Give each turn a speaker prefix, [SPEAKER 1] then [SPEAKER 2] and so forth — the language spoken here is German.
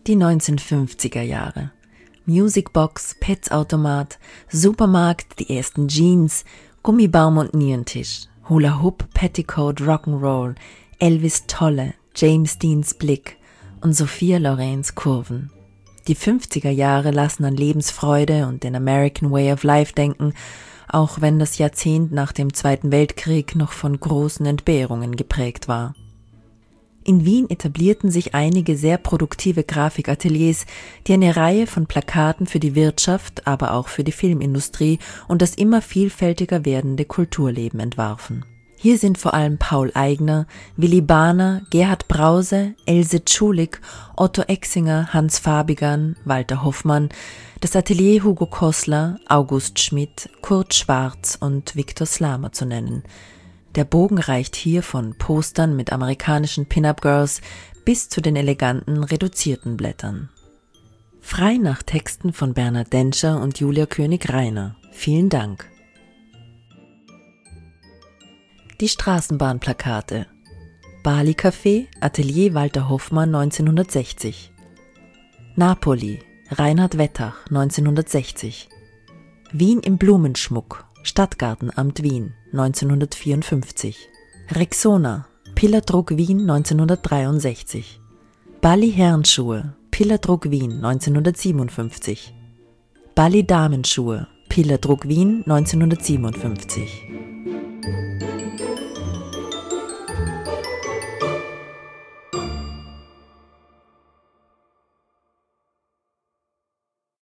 [SPEAKER 1] Die 1950er Jahre. Musicbox, Pets-Automat, Supermarkt, die ersten Jeans, Gummibaum und Nierentisch, Hula Hoop, Petticoat, Rock'n'Roll, Elvis Tolle, James Deans Blick und Sophia Lorens Kurven. Die 50er Jahre lassen an Lebensfreude und den American Way of Life denken, auch wenn das Jahrzehnt nach dem Zweiten Weltkrieg noch von großen Entbehrungen geprägt war. In Wien etablierten sich einige sehr produktive Grafikateliers, die eine Reihe von Plakaten für die Wirtschaft, aber auch für die Filmindustrie und das immer vielfältiger werdende Kulturleben entwarfen. Hier sind vor allem Paul Eigner, Willy Bahner, Gerhard Brause, Else Tschulik, Otto Exinger, Hans Fabigern, Walter Hoffmann, das Atelier Hugo Kossler, August Schmidt, Kurt Schwarz und Viktor Slamer zu nennen. Der Bogen reicht hier von Postern mit amerikanischen Pin-Up-Girls bis zu den eleganten, reduzierten Blättern. Frei nach Texten von Bernhard Denscher und Julia König-Reiner. Vielen Dank. Die Straßenbahnplakate. Bali Café, Atelier Walter Hoffmann 1960. Napoli, Reinhard Wettach 1960. Wien im Blumenschmuck, Stadtgartenamt Wien 1954. Rexona, Pillerdruck Wien 1963. Bali Herrenschuhe, Pillerdruck Wien 1957. Bali Damenschuhe, Pillerdruck Wien 1957.